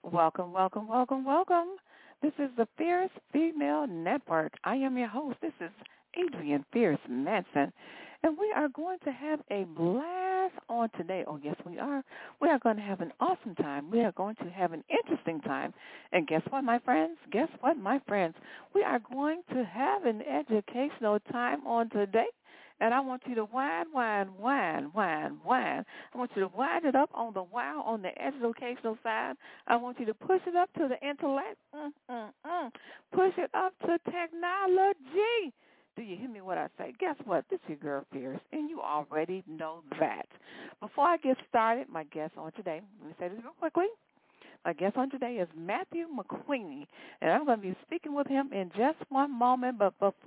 Welcome, welcome, welcome, welcome. This is the Fierce Female Network. I am your host. This is Adrienne Fierce Manson, and we are going to have a blast on today. Oh, yes, we are. We are going to have an awesome time. We are going to have an interesting time. And guess what, my friends? Guess what, my friends? We are going to have an educational time on today. And I want you to whine. I want you to wind it up on the wow on the educational side. I want you to push it up to the intellect. Push it up to technology. Do you hear me what I say? Guess what? This is your girl Fierce, and you already know that. Before I get started, my guest on today, let me say this real quickly. My guest on today is Matthew McQueeney, and I'm going to be speaking with him in just one moment. But before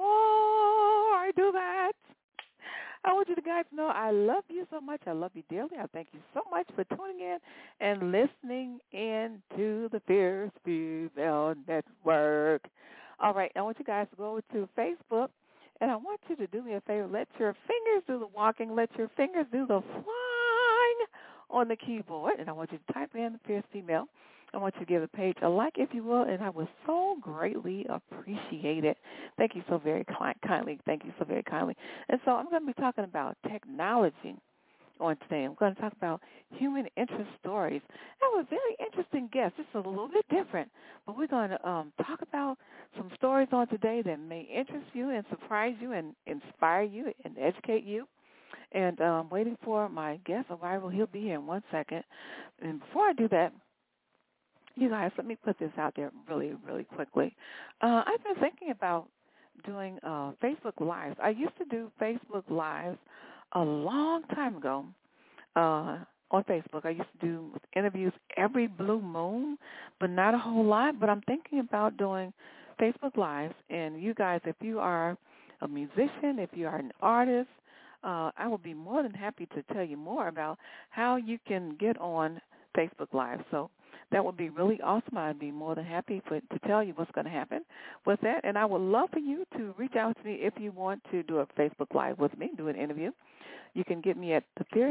I do that, I want you guys to know I love you so much. I love you dearly. I thank you so much for tuning in and listening in to the Fierce Female Network. All right, I want you guys to go over to Facebook, and I want you to do me a favor. Let your fingers do the walking. Let your fingers do the flying on the keyboard, and I want you to type in the Fierce Female. I want you to give the page a like, if you will, and I would so greatly appreciate it. Thank you so very kindly. Thank you so very kindly. And so I'm going to be talking about technology on today. I'm going to talk about human interest stories. I have a very interesting guest. It's a little bit different, but we're going to talk about some stories on today that may interest you and surprise you and inspire you and educate you. And I'm waiting for my guest arrival. He'll be here in 1 second. And before I do that, you guys, let me put this out there really, really quickly. I've been thinking about doing Facebook Lives. I used to do Facebook Lives a long time ago on Facebook. I used to do interviews every blue moon, but not a whole lot. But I'm thinking about doing Facebook Lives. And you guys, if you are a musician, if you are an artist, I will be more than happy to tell you more about how you can get on Facebook Live. So that would be really awesome. I'd be more than happy to tell you what's going to happen with that. And I would love for you to reach out to me if you want to do a Facebook Live with me, do an interview. You can get me at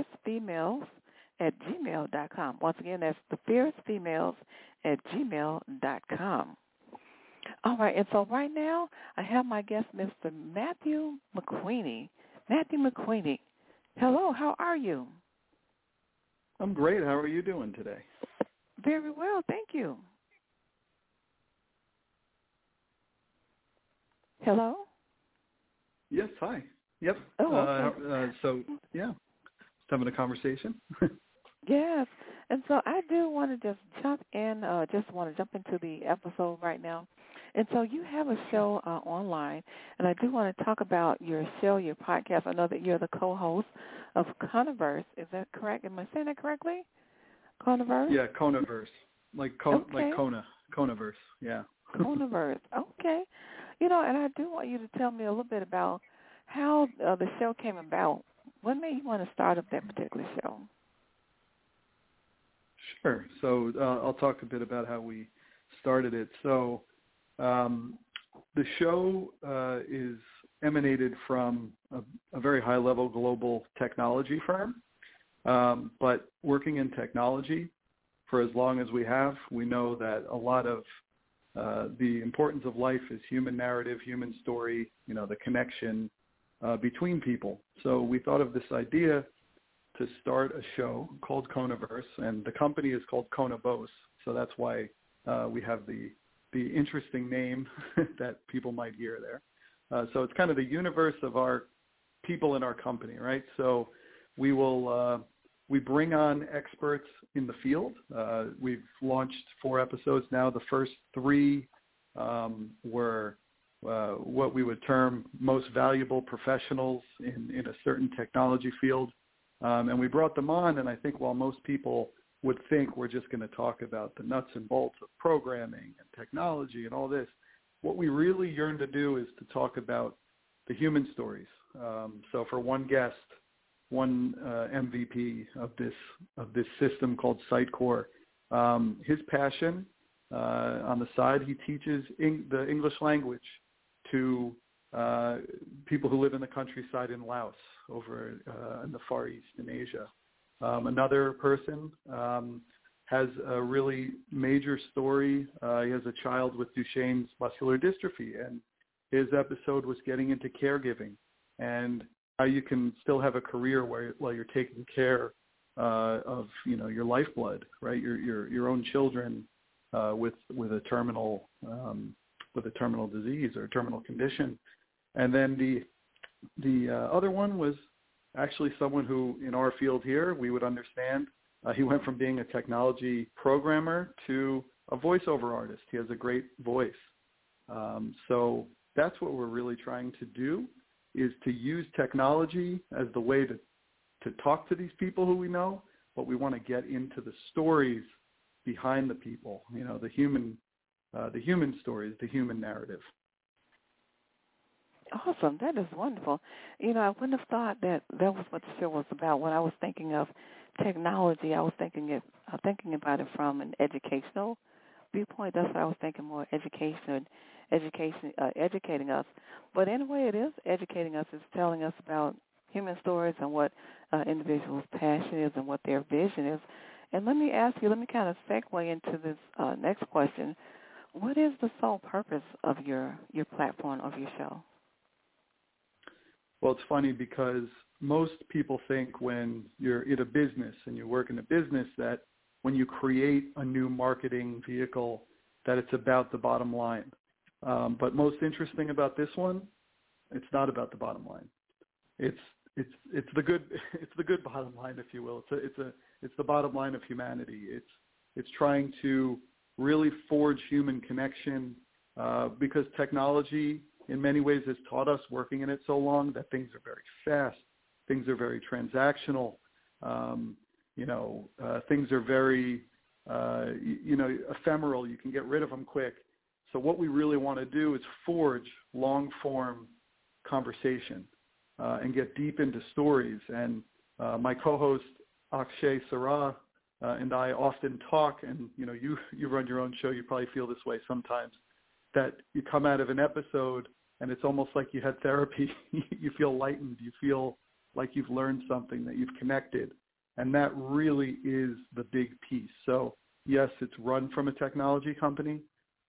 thefiercefemales@gmail.com. Once again, that's thefiercefemales@gmail.com. All right, and so right now I have my guest, Mr. Matthew McQueeney. Matthew McQueeney. Hello, how are you? I'm great. How are you doing today? Very well, thank you. Hello? Yes, hi. Yep. Oh, okay. Just having a conversation. Yes, and so I do want to just jump into the episode right now. And so you have a show online, and I do want to talk about your show, your podcast. I know that you're the co-host of Conaverse. Is that correct? Am I saying that correctly? Conaverse? Yeah, Conaverse. Like Conaverse, yeah. Conaverse, okay. And I do want you to tell me a little bit about how the show came about. What made you want to start up that particular show? Sure. So I'll talk a bit about how we started it. So the show is emanated from a very high-level global technology firm. But working in technology for as long as we have, we know that a lot of the importance of life is human narrative, human story, the connection between people. So we thought of this idea to start a show called Conaverse, and the company is called Conabose. So that's why we have the interesting name that people might hear there. So it's kind of the universe of our people in our company, right? So we will we bring on experts in the field. We've launched 4 episodes now. The first 3 were what we would term most valuable professionals in a certain technology field. And we brought them on, and I think while most people would think we're just going to talk about the nuts and bolts of programming and technology and all this, what we really yearn to do is to talk about the human stories. So for one guest, one MVP of this system called Sitecore, his passion on the side, he teaches the English language to people who live in the countryside in Laos, over in the Far East in Asia. Another person has a really major story. He has a child with Duchenne's muscular dystrophy, and his episode was getting into caregiving and how you can still have a career while you're taking care of your lifeblood, right? Your own children with a terminal disease or terminal condition. And then the other one was actually someone who, in our field here, we would understand. He went from being a technology programmer to a voiceover artist. He has a great voice. So that's what we're really trying to do, is to use technology as the way to talk to these people who we know, but we want to get into the stories behind the people, the human stories, the human narrative. Awesome. That is wonderful. I wouldn't have thought that was what the show was about. When I was thinking of technology, I was thinking about it from an educational viewpoint. That's what I was thinking, more educating us. But in a way, it is educating us. It's telling us about human stories and what individuals' passion is and what their vision is. And let me kind of segue into this next question. What is the sole purpose of your platform, of your show? Well, it's funny because most people think when you're in a business and you work in a business that when you create a new marketing vehicle that it's about the bottom line. But most interesting about this one, it's not about the bottom line. It's the good bottom line, if you will. It's the bottom line of humanity. It's trying to really forge human connection because technology in many ways has taught us, working in it so long, that things are very fast, things are very transactional, things are very ephemeral. You can get rid of them quick. So what we really want to do is forge long-form conversation and get deep into stories. And my co-host Akshay Sarah and I often talk, and you run your own show, you probably feel this way sometimes, that you come out of an episode and it's almost like you had therapy. You feel lightened. You feel like you've learned something, that you've connected. And that really is the big piece. So yes, it's run from a technology company,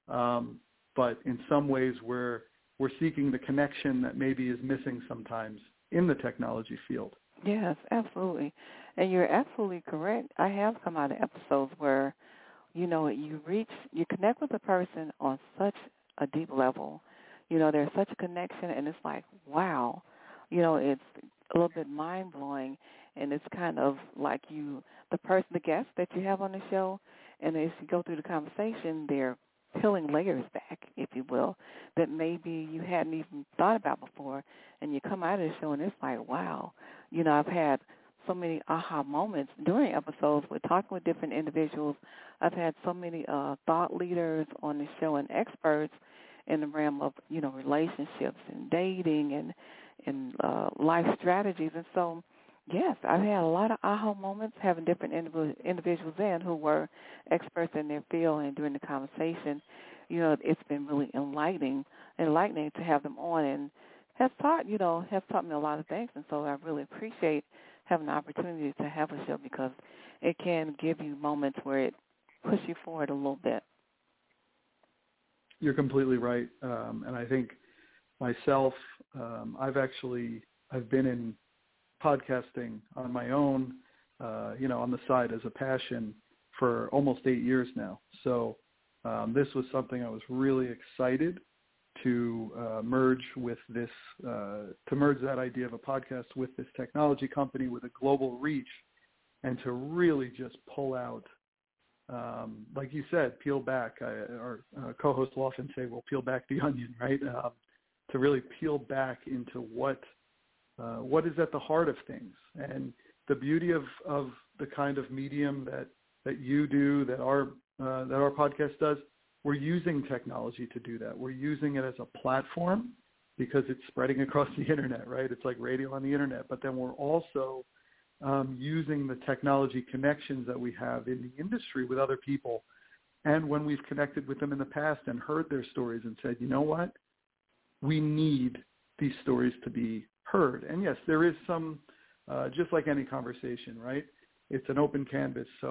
but in some ways we're seeking the connection that maybe is missing sometimes in the technology field. Yes, absolutely. And you're absolutely correct. I have come out of episodes where, you connect with a person on such a deep level. There's such a connection, and it's like, wow. It's a little bit mind-blowing, and it's kind of like the guest that you have on the show, and as you go through the conversation, they're peeling layers back, if you will, that maybe you hadn't even thought about before, and you come out of the show, and it's like, wow. I've had so many aha moments during episodes with talking with different individuals. I've had so many thought leaders on the show and experts in the realm of, relationships and dating and life strategies. And so, yes, I've had a lot of aha moments having different individuals in who were experts in their field, and during the conversation, it's been really enlightening to have them on, and has taught me a lot of things. And so I really appreciate having the opportunity to have a show, because it can give you moments where it pushes you forward a little bit. You're completely right. And I think myself, I've been in podcasting on my own, on the side as a passion for almost 8 years now. So this was something I was really excited to merge with this, to merge that idea of a podcast with this technology company with a global reach, and to really just pull out, like you said, peel back. Our co-host will often say, well, peel back the onion, right? To really peel back into what is at the heart of things. And the beauty of the kind of medium that you do, that our podcast does, we're using technology to do that. We're using it as a platform because it's spreading across the internet, right? It's like radio on the internet. But then we're also using the technology connections that we have in the industry with other people. And when we've connected with them in the past and heard their stories and said, you know what, we need these stories to be heard. And yes, there is some, just like any conversation, right? It's an open canvas. So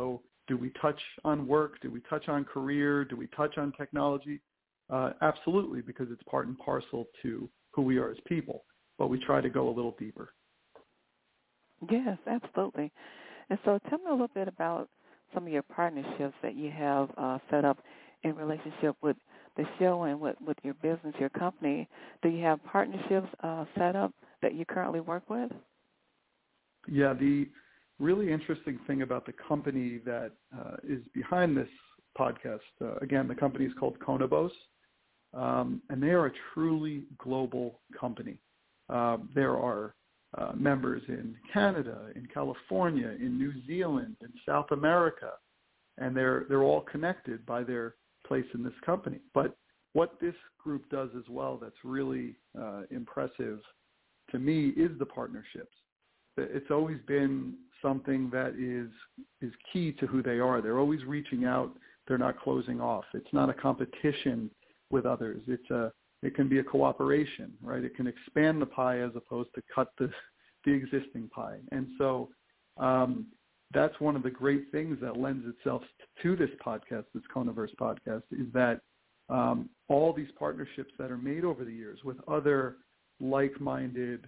Do we touch on work? Do we touch on career? Do we touch on technology? Absolutely, because it's part and parcel to who we are as people. But we try to go a little deeper. Yes, absolutely. And so tell me a little bit about some of your partnerships that you have set up in relationship with the show and with your business, your company. Do you have partnerships set up that you currently work with? Yeah, the really interesting thing about the company that is behind this podcast, again, the company is called Conobos, and they are a truly global company. There are members in Canada, in California, in New Zealand, in South America, and they're all connected by their place in this company. But what this group does as well that's really impressive to me is the partnerships. It's always been something that is key to who they are. They're always reaching out. They're not closing off. It's not a competition with others. It can be a cooperation, right? It can expand the pie as opposed to cut the existing pie. And so that's one of the great things that lends itself to this podcast, this Conoverse podcast, is that all these partnerships that are made over the years with other like-minded,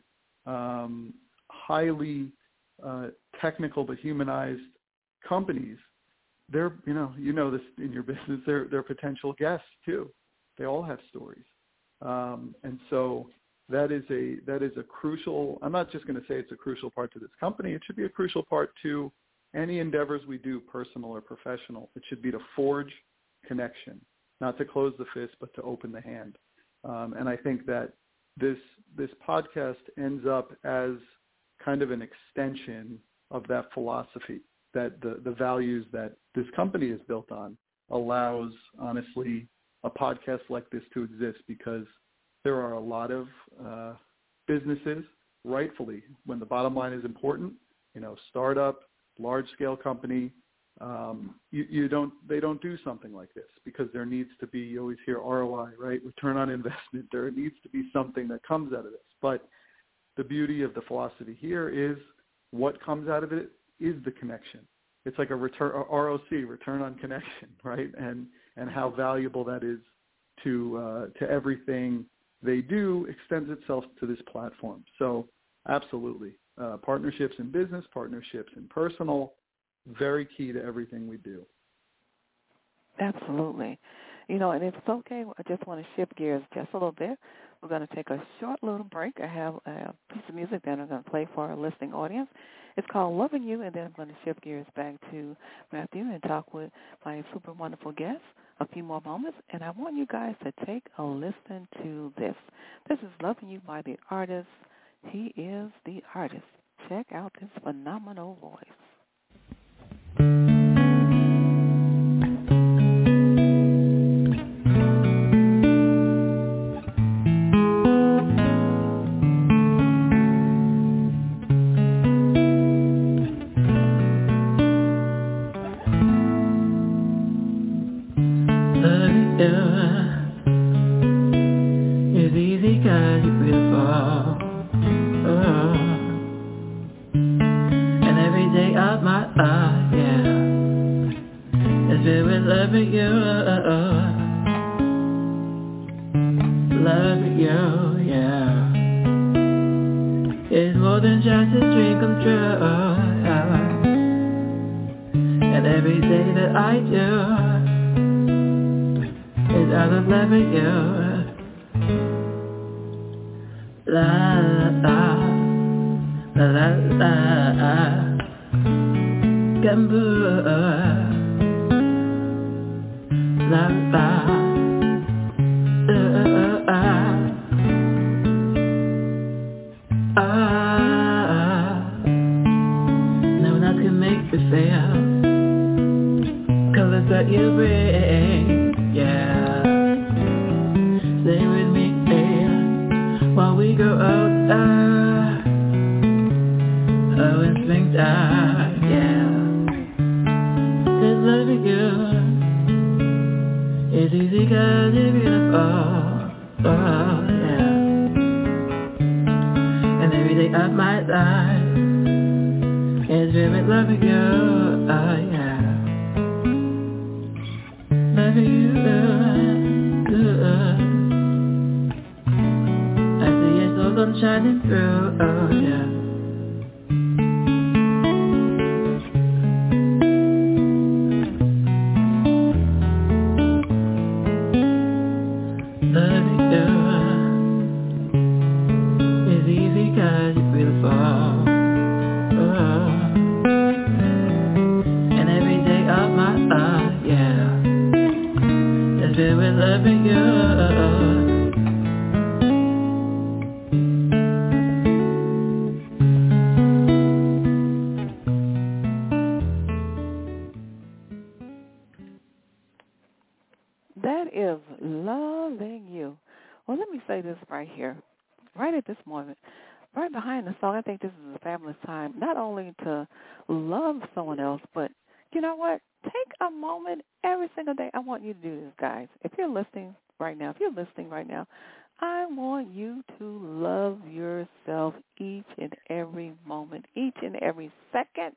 highly technical but humanized companies, they're, you know this in your business, they're potential guests too. They all have stories. And so that is a crucial, I'm not just going to say it's a crucial part to this company. It should be a crucial part to any endeavors we do, personal or professional. It should be to forge connection, not to close the fist, but to open the hand. And I think that this podcast ends up as kind of an extension of that philosophy, that the values that this company is built on allows, honestly, a podcast like this to exist, because there are a lot of businesses, rightfully, when the bottom line is important, startup, large-scale company, they don't do something like this because there needs to be, you always hear ROI, right? Return on investment. There needs to be something that comes out of this. But the beauty of the philosophy here is what comes out of it is the connection. It's like a ROC, return on connection, right? And how valuable that is to everything they do extends itself to this platform. So absolutely. Partnerships in business, partnerships in personal, very key to everything we do. Absolutely. And if it's okay, I just want to shift gears just a little bit. We're going to take a short little break. I have a piece of music that I'm going to play for our listening audience. It's called Loving You, and then I'm going to shift gears back to Matthew and talk with my super wonderful guest a few more moments. And I want you guys to take a listen to this. This is Loving You by the artist. He is the artist. Check out this phenomenal voice. Of my life is really loving you, oh yeah. shining through, oh yeah. Loving you is easy 'cause you're beautiful. Oh. And every day of my life, yeah, is filled with loving you. That is loving you. Well, let me say this right here, right at this moment, right behind the song. I think this is a fabulous time, not only to love someone else, but you know what? Take a moment every single day. I want you to do this, guys. If you're listening right now, I want you to love yourself each and every moment, each and every second.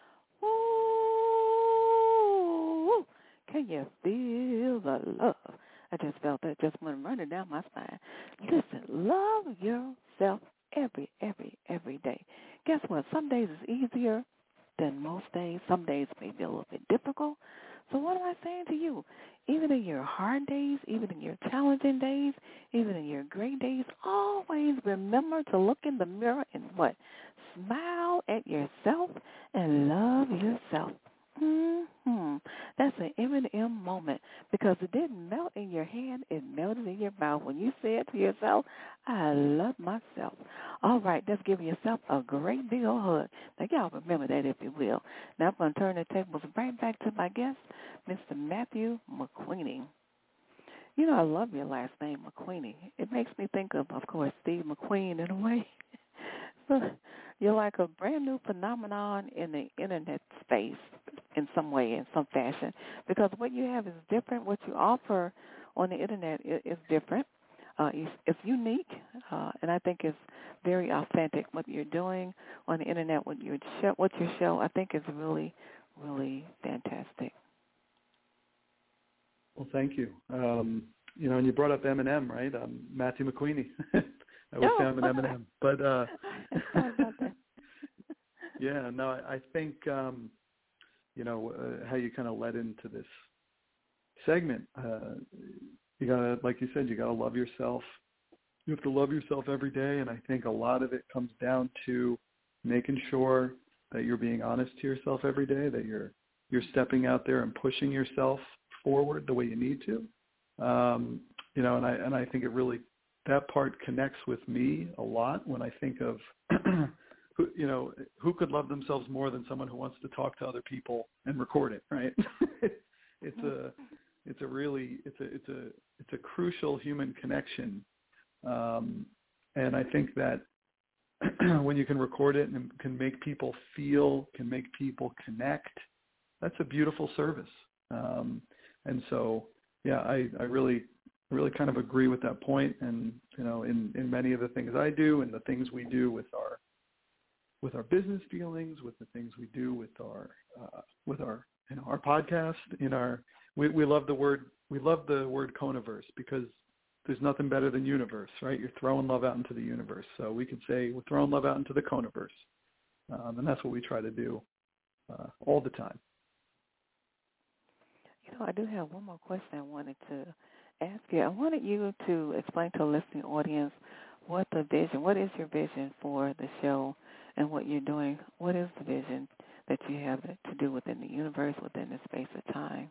Ooh, can you feel the love? I just felt that just went running down my spine. Listen, love yourself every day. Guess what? Some days is easier than most days. Some days may be a little bit difficult. So what am I saying to you? Even in your hard days, even in your challenging days, even in your great days, always remember to look in the mirror and what? Smile at yourself and love yourself. That's an M&M moment because it didn't melt in your hand, it melted in your mouth when you said to yourself, I love myself. All right, let's give yourself a great big old hug. Now, y'all remember that if you will. Now, I'm going to turn the tables right back to my guest, Mr. Matthew McQueeney. You know, I love your last name, McQueeney. It makes me think of course, Steve McQueen in a way. So you're like a brand new phenomenon in the internet space in some way, in some fashion, because what you have is different. What you offer on the internet is different. It's unique, and I think it's very authentic. What you're doing on the internet, what you show, I think is really, really fantastic. Well, thank you. You know, and you brought up Eminem, right? Matthew McQueeney. I was found in Eminem, but yeah, no, I think you know how you kind of led into this segment. You gotta, like you said, you gotta love yourself. You have to love yourself every day, and I think a lot of it comes down to making sure that you're being honest to yourself every day, that you're stepping out there and pushing yourself forward the way you need to. You know, and I think it really, that part connects with me a lot when I think of who could love themselves more than someone who wants to talk to other people and record it, right? It's a crucial human connection, and I think that when you can record it and can make people feel, can make people connect, that's a beautiful service. And so, yeah, I really kind of agree with that point. And, you know, in many of the things I do and the things we do with our business dealings, with the things we do with our our podcast, we love the word Coniverse because there's nothing better than universe, right? You're throwing love out into the universe. So we could say we're throwing love out into the Coniverse. And that's what we try to do all the time. You know, I do have one more question I wanted to ask you. I wanted you to explain to the listening audience what is your vision for the show and what you're doing. What is the vision that you have to do within the universe, within the space of time?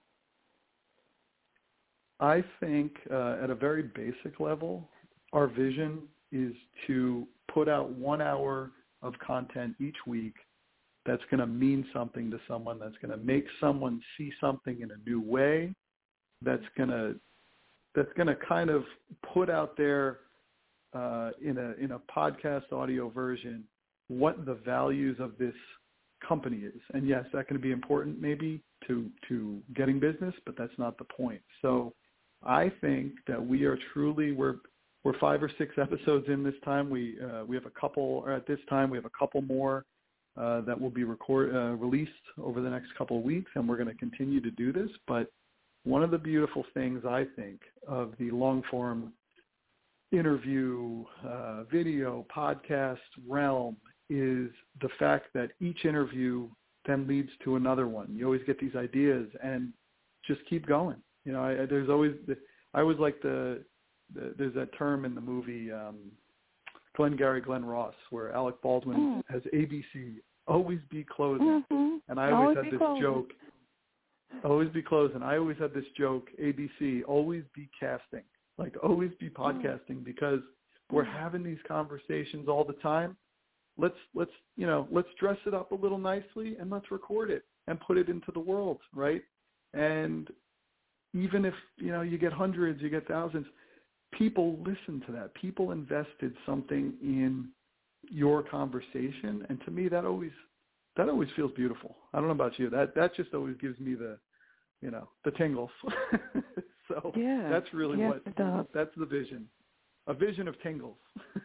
I think at a very basic level, our vision is to put out 1 hour of content each week that's going to mean something to someone, that's going to make someone see something in a new way, that's going to kind of put out there in a podcast audio version what the values of this company is. And yes, that can be important maybe to getting business, but that's not the point. So I think that we're 5 or 6 episodes in this time. We have a couple, or at this time we have a couple more that will be released over the next couple of weeks, and we're going to continue to do this. But one of the beautiful things, I think, of the long-form, interview, video, podcast realm is the fact that each interview then leads to another one. You always get these ideas and just keep going. You know, I always like there's that term in the movie Glengarry Glen Ross where Alec Baldwin has ABC, always be closing. And I always had this joke, always be closing. I always had this joke, ABC, always be casting, like always be podcasting, because we're having these conversations all the time. Let's dress it up a little nicely and let's record it and put it into the world, right? And even if, you get hundreds, you get thousands, people listen to that. People invested something in your conversation, and to me that always feels beautiful. I don't know about you. That just always gives me the tingles. So that's really that's the vision. A vision of tingles.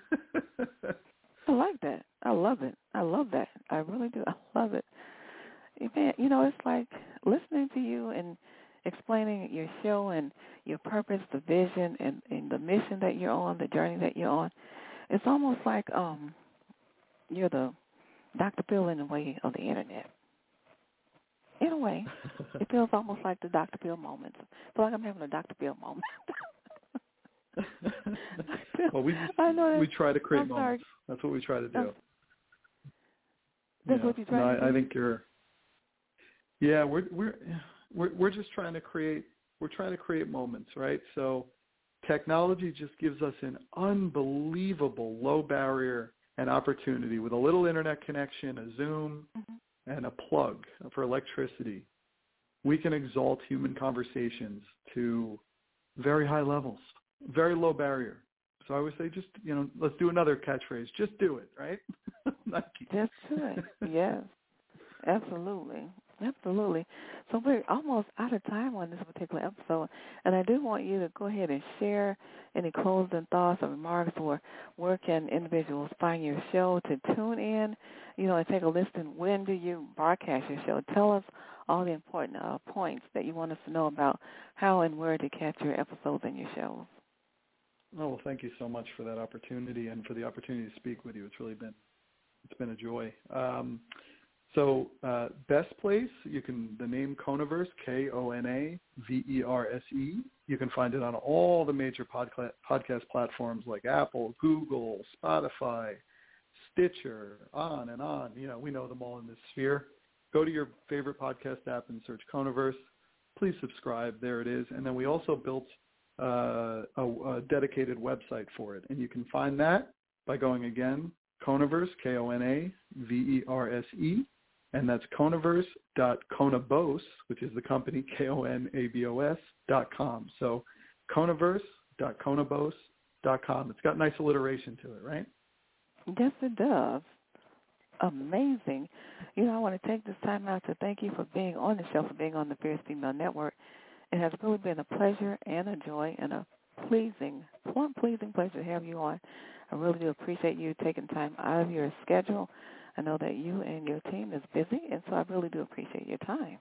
I like that. I love it. I love that. I really do. I love it. It's like listening to you and explaining your show and your purpose, the vision, and the mission that you're on, the journey that you're on. It's almost like you're the Dr. Phil in a way of the Internet. In a way, it feels almost like the Dr. Phil moments. I feel like I'm having a Dr. Phil moment. Well, we try to create moments. That's what we try to do. That's what you try to do? I think you're. Yeah, we're just trying to create. We're trying to create moments, right? So, technology just gives us an unbelievable low barrier and opportunity with a little internet connection, a Zoom, and a plug for electricity. We can exalt human conversations to very high levels, very low barrier. So I always say, just, let's do another catchphrase. Just do it, right? Just do it. Yes, absolutely. Absolutely. So we're almost out of time on this particular episode, and I do want you to go ahead and share any closing thoughts or remarks, or where can individuals find your show to tune in, and take a listen. When do you broadcast your show? Tell us all the important points that you want us to know about how and where to catch your episodes and your shows. Oh, well, thank you so much for that opportunity and for the opportunity to speak with you. It's been a joy. So best place, the name Konaverse, Konaverse. You can find it on all the major podcast platforms like Apple, Google, Spotify, Stitcher, on and on. We know them all in this sphere. Go to your favorite podcast app and search Konaverse. Please subscribe. There it is. And then we also built a dedicated website for it. And you can find that by going again, Konaverse, Konaverse, and that's konaverse.konabos, which is the company, KONABOS.com. So konaverse.konabos.com. It's got nice alliteration to it, right? Yes, it does. Amazing. I want to take this time out to thank you for being on the show, for being on the Fierce Female Network. It has really been a pleasure and a joy and a pleasing pleasure to have you on. I really do appreciate you taking time out of your schedule. I know that you and your team is busy, and so I really do appreciate your time.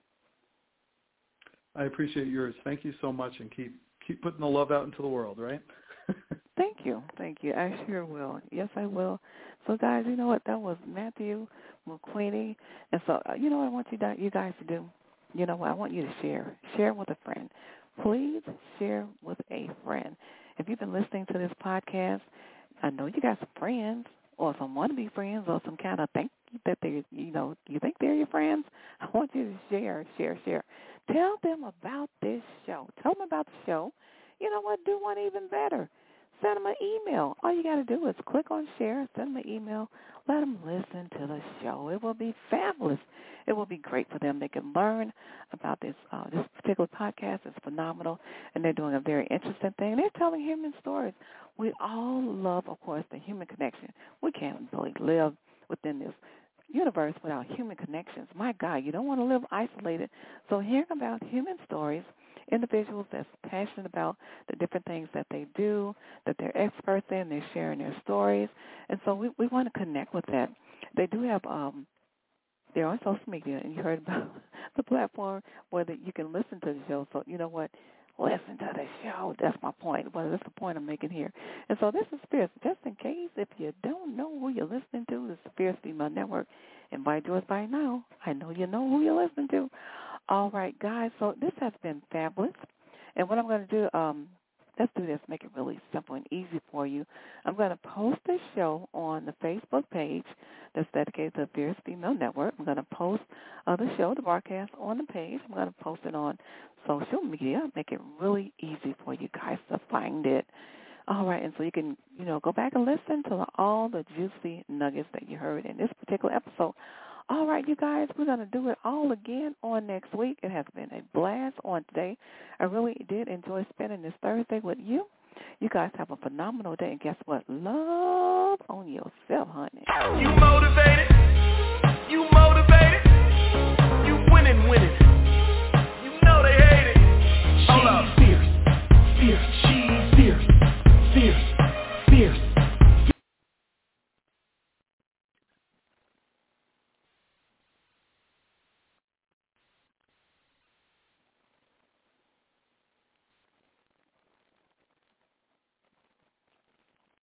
I appreciate yours. Thank you so much, and keep putting the love out into the world, right? Thank you. I sure will. Yes, I will. So, guys, you know what? That was Matthew McQueenie. And so, what I want you guys to do? I want you to share. Share with a friend. Please share with a friend. If you've been listening to this podcast, I know you got some friends or some wannabe friends or some kind of think that they, you think they're your friends. I want you to share. Tell them about this show. Tell them about the show. You know what? Do one even better. Send them an email. All you got to do is click on share, send them an email, let them listen to the show. It will be fabulous. It will be great for them. They can learn about this particular podcast. It's phenomenal, and they're doing a very interesting thing. They're telling human stories. We all love, of course, the human connection. We can't really live within this universe without human connections. My God, you don't want to live isolated. So hearing about human stories, individuals that's passionate about the different things that they do, that they're experts in, they're sharing their stories. And so we want to connect with that. They do have, they're on social media, and you heard about the platform where you can listen to the show. So you know what? listen to the show. That's my point. Well, that's the point I'm making here. And so this is Fierce. Just in case, if you don't know who you're listening to, this is the Fierce Female Network. And by yours by now, I know you know who you're listening to. All right, guys, so this has been fabulous. And what I'm going to do, let's do this, make it really simple and easy for you. I'm going to post this show on the Facebook page that's dedicated to the Fierce Female Network. I'm going to post the show, the broadcast, on the page. I'm going to post it on social media, make it really easy for you guys to find it. All right, and so you can, go back and listen to all the juicy nuggets that you heard in this particular episode. All right, you guys, we're going to do it all again on next week. It has been a blast on today. I really did enjoy spending this Thursday with you. You guys have a phenomenal day, and guess what? Love on yourself, honey. You motivate.